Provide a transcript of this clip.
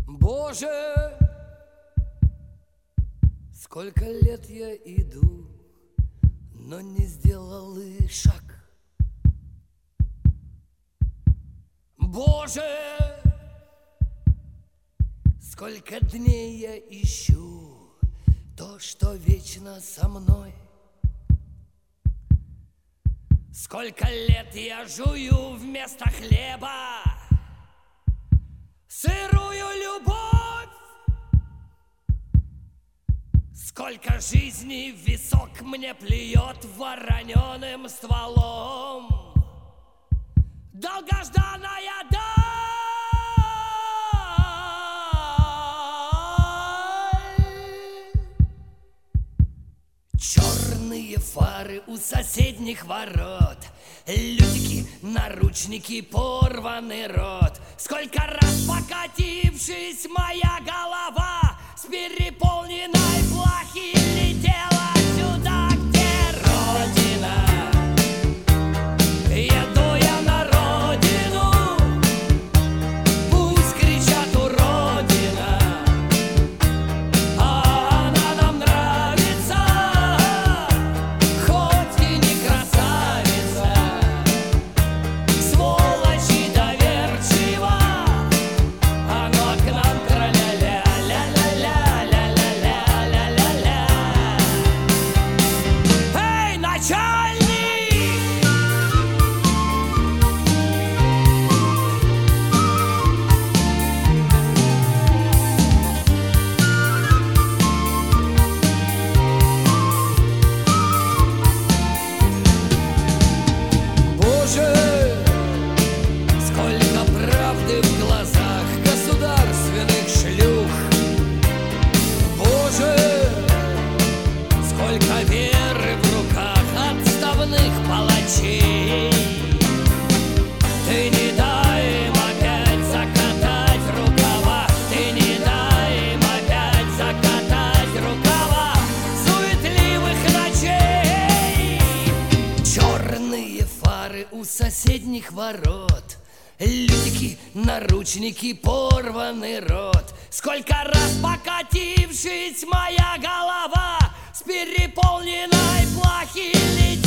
Боже, сколько лет я иду, но не сделал и шаг. Боже, сколько дней я ищу то, что вечно со мной. Сколько лет я жую вместо хлеба сырую любовь. Сколько жизней в висок мне плюет вороненым стволом долгожданная даль. Черные фары у соседних ворот, лютики, наручники, порванный рот. Сколько раз покатившись, моя голова с переполненной плахи летела сюда, где Родина. Еду я на родину, пусть кричат уродина, а она нам нравится, хоть и не красавица. Сволочь и доверчива, оно к нам тра-ля-ля, ля-ля-ля-ля-ля-ля-ля-ля-ля. Эй, начальник! Боже, сколько правды в глазах государственных шлюх. Боже, сколько веры в руках отставных палачей. Ты не дай им опять закатать рукава, ты не дай им опять закатать рукава суетливых ночей. Черные фары у соседних ворот, лютики, наручники, порванный рот. Сколько раз покатившись, моя голова с переполненной плахи летит